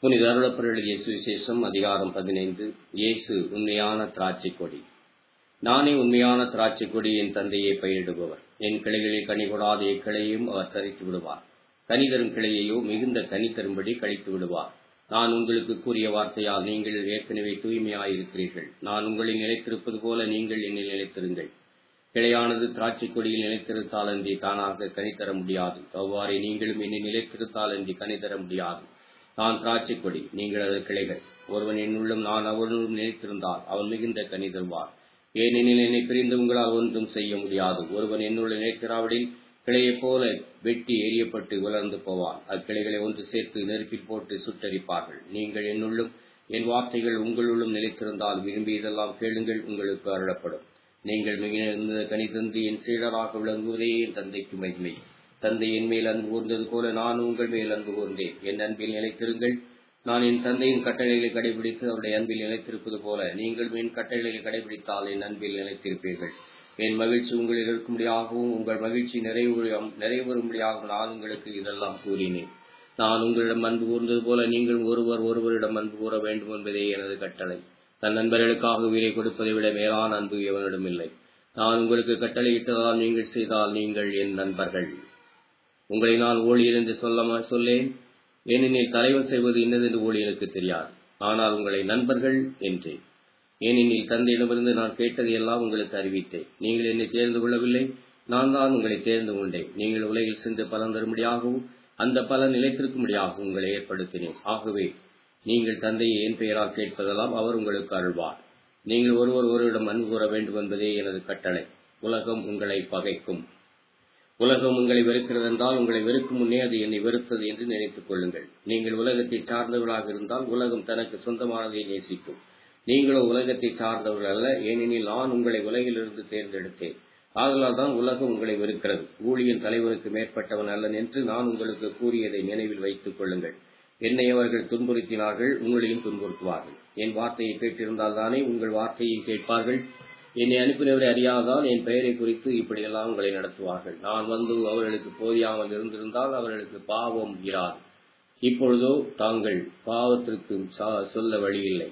புனித அருளப்பர் எழுதிய சுவிசேஷம் அதிகாரம் 15. இயேசு உண்மையான திராட்சை கொடி. நானே உண்மையான திராட்சை கொடி, என் தந்தையை பயிரிடுபவர். என் கிளைகளில் கனி கொடாத எக்கிளையையும் அவர் தரித்து விடுவார். கனி தரும் கிளையையோ மிகுந்த கனி தரும்படி கழித்து விடுவார். நான் உங்களுக்கு கூறிய வார்த்தையால் நீங்கள் ஏற்கனவே தூய்மையாயிருக்கிறீர்கள். நான் உங்களில் நிலைத்திருப்பது போல நீங்கள் என்னில் நிலைத்திருங்கள். கிளையானது திராட்சை கொடியில் நிலைத்திருத்தால் அன்றி தானாக கனி தர முடியாது. அவ்வாறே நீங்களும் என்னை நிலைத்திருத்தால் அன்றி கனி தர முடியாது. நான் திராட்சை கொடி, நீங்கள் அது கிளைகள். ஒருவன் என்னுள்ளும் நான் அவனுள்ளும் நிலைத்திருந்தால் அவன் மிகுந்த கனி தருவார். ஏனெனில் என்னை பிரிந்து உங்களால் ஒன்றும் செய்ய முடியாது. ஒருவன் என்னுள்ள நிலைத்திராவிடில் கிளையைப் போல வெட்டி எரியப்பட்டு வளர்ந்து போவான். அக்கிளைகளை ஒன்று சேர்த்து நெருப்பில் போட்டு சுட்டரிப்பார்கள். நீங்கள் என்னுள்ளும் என் வார்த்தைகள் உங்களுள்ளும் நிலைத்திருந்தால் விரும்பியதெல்லாம் கேளுங்கள், உங்களுக்கு அருளப்படும். நீங்கள் மிகுந்த கனி தந்து என் சீடராக விளங்குவதே என் தந்தைக்கு மகிமை. தந்தை என் மேல் அன்பு கூர்ந்தது போல நான் உங்கள் மேல் அன்பு கூர்ந்தேன். என் அன்பில் நிலைத்திருங்கள். நான் என் தந்தையின் கட்டளைகளை கடைபிடித்து அவருடைய அன்பில் நிலைத்திருப்பது போல நீங்களும் என் கட்டளைகளை கடைபிடித்தால் என் அன்பில் நிலைத்திருப்பீர்கள். என் மகிழ்ச்சி உங்களில் இருக்கும்படியாகவும் உங்கள் மகிழ்ச்சி நிறைவேறும்படியாகவும் நான் உங்களுக்கு இதெல்லாம் கூறினேன். நான் உங்களிடம் அன்பு கூர்ந்தது போல நீங்கள் ஒருவரிடம் அன்பு கூற வேண்டும் என்பதே எனது கட்டளை. தன் நண்பர்களுக்காக உயிரை கொடுப்பதை விட மேலான அன்பு எவனிடம் இல்லை. நான் உங்களுக்கு கட்டளையிட்டதால் நீங்கள் செய்தால் நீங்கள் என் நண்பர்கள். உங்களை நான் ஊழியர் என்று சொல்லேன், ஏனெனில் தலைவர் செய்வது இன்னதென்று ஊழியருக்கு தெரியாது. ஆனால் உங்களை நண்பர்கள் என்றேன். ஏனெனில் தந்தையிடமிருந்து நான் கேட்டதை எல்லாம் உங்களுக்கு அறிவித்தேன். நீங்கள் என்னை தேர்ந்து கொள்ளவில்லை, நான் தான் உங்களை தேர்ந்து கொண்டேன். நீங்கள் உலகில் சென்று பலன் தரும்படியாகவும் அந்த பலன் நிலைத்திருக்கும்படியாகவும் உங்களை ஏற்படுத்தினேன். ஆகவே நீங்கள் தந்தையை என் பெயரால் கேட்பதெல்லாம் அவர் உங்களுக்கு அருள்வார். நீங்கள் ஒருவரிடம் அன்பு கூற வேண்டும் என்பதே எனது கட்டளை. உலகம் உங்களை பகைக்கும். உலகம் உங்களை வெறுக்கிறது என்றால் உங்களை வெறுக்கும் முன்னே அது என்னை வெறுத்தது என்று நினைத்துக் கொள்ளுங்கள். நீங்கள் உலகத்தை சார்ந்தவர்களாக இருந்தால் உலகம் தனக்கு சொந்தமானதை நேசிக்கும். நீங்களோ உலகத்தை சார்ந்தவர்கள் அல்ல, ஏனெனில் நான் உங்களை உலகிலிருந்து தேர்ந்தெடுத்தேன். ஆதலால் தான் உலகம் உங்களை வெறுக்கிறது. ஊழியன் தலைவருக்கு மேற்பட்டவன் அல்லன் என்று நான் உங்களுக்கு கூறியதை நினைவில் வைத்துக் கொள்ளுங்கள். என்னை அவர்கள் துன்புறுத்தினார்கள், உங்களையும் துன்புறுத்துவார்கள். என் வார்த்தையை கேட்டிருந்தால் தானே உங்கள் வார்த்தையை கேட்பார்கள். என்னை அனுப்பினவரை அறியாதால் என் பெயரை குறித்து இப்படியெல்லாம் உங்களை நடத்துவார்கள். நான் வந்து அவர்களுக்கு போதியாமல் இருந்திருந்தால் அவர்களுக்கு பாவம் இராது. இப்பொழுதோ தாங்கள் பாவத்திற்கு சொல்ல வழியில்லை.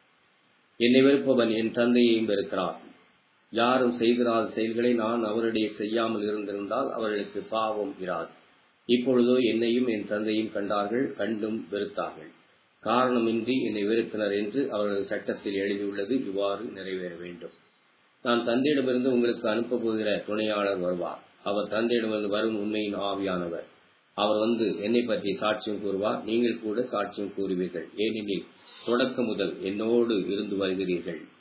என்னை வெறுப்பவன் என் தந்தையையும் வெறுக்கிறான். யாரும் செய்திராத செயல்களை நான் அவருடைய செய்யாமல் இருந்திருந்தால் அவர்களுக்கு பாவம் இராது. இப்பொழுதோ என்னையும் என் தந்தையும் கண்டார்கள், கண்டும் வெறுத்தார்கள். காரணமின்றி என்னை வெறுத்தனர் என்று அவரது சட்டத்தில் எழுதியுள்ளது இவ்வாறு நிறைவேற வேண்டும். நான் தந்தையிடமிருந்து உங்களுக்கு அனுப்ப போகிற துணையாளர் வருவார். அவர் தந்தையிடமிருந்து வரும் உண்மையின் ஆவியானவர். அவர் வந்து என்னை பற்றி சாட்சியம் கூறுவார். நீங்கள் கூட சாட்சியம் கூறுவீர்கள், ஏனெனில் தொடக்கம் முதல் என்னோடு இருந்து வருகிறீர்கள்.